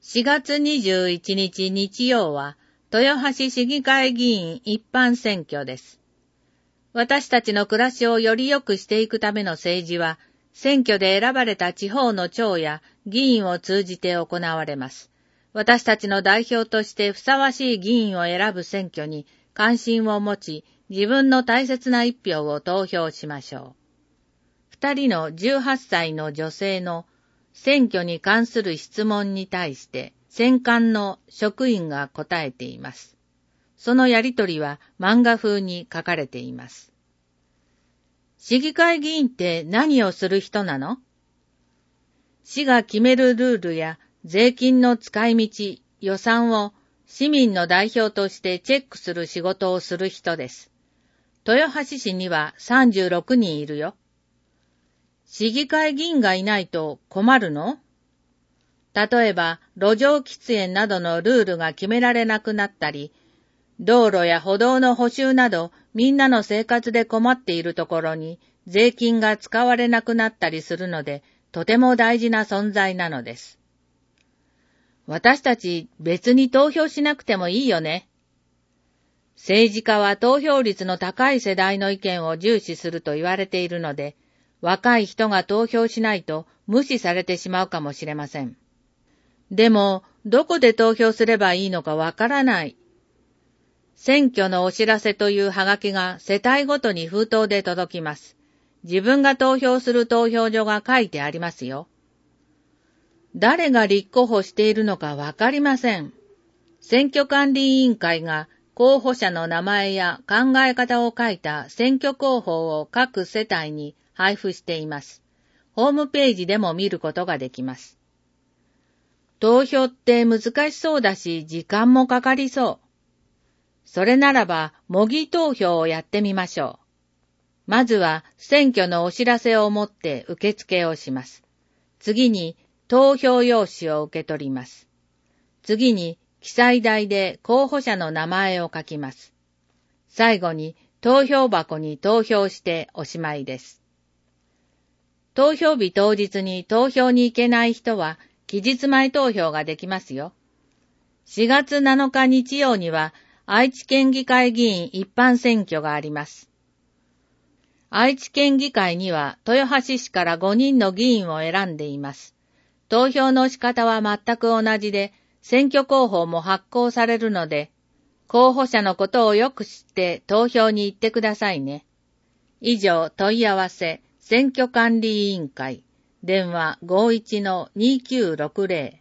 4月21日日曜は、豊橋市議会議員一般選挙です。私たちの暮らしをより良くしていくための政治は、選挙で選ばれた地方の長や議員を通じて行われます。私たちの代表としてふさわしい議員を選ぶ選挙に関心を持ち、自分の大切な一票を投票しましょう。2人の18歳の女性の選挙に関する質問に対して選管の職員が答えています。そのやりとりは漫画風に書かれています。市議会議員って何をする人なの？市が決めるルールや税金の使い道、予算を市民の代表としてチェックする仕事をする人です。豊橋市には36人いるよ。市議会議員がいないと困るの？例えば、路上喫煙などのルールが決められなくなったり、道路や歩道の補修などみんなの生活で困っているところに税金が使われなくなったりするので、とても大事な存在なのです。私たち別に投票しなくてもいいよね。政治家は投票率の高い世代の意見を重視すると言われているので、若い人が投票しないと無視されてしまうかもしれません。でも、どこで投票すればいいのかわからない。選挙のお知らせというハガキが世帯ごとに封筒で届きます。自分が投票する投票所が書いてありますよ。誰が立候補しているのかわかりません。選挙管理委員会が候補者の名前や考え方を書いた選挙公報を各世帯に配布しています。ホームページでも見ることができます。投票って難しそうだし、時間もかかりそう。それならば、模擬投票をやってみましょう。まずは、選挙のお知らせを持って受付をします。次に、投票用紙を受け取ります。次に、記載台で候補者の名前を書きます。最後に、投票箱に投票しておしまいです。投票日当日に投票に行けない人は、期日前投票ができますよ。4月7日日曜には、愛知県議会議員一般選挙があります。愛知県議会には、豊橋市から5人の議員を選んでいます。投票の仕方は全く同じで、選挙公報も発行されるので、候補者のことをよく知って投票に行ってくださいね。以上、問い合わせ、選挙管理委員会、電話 51-2960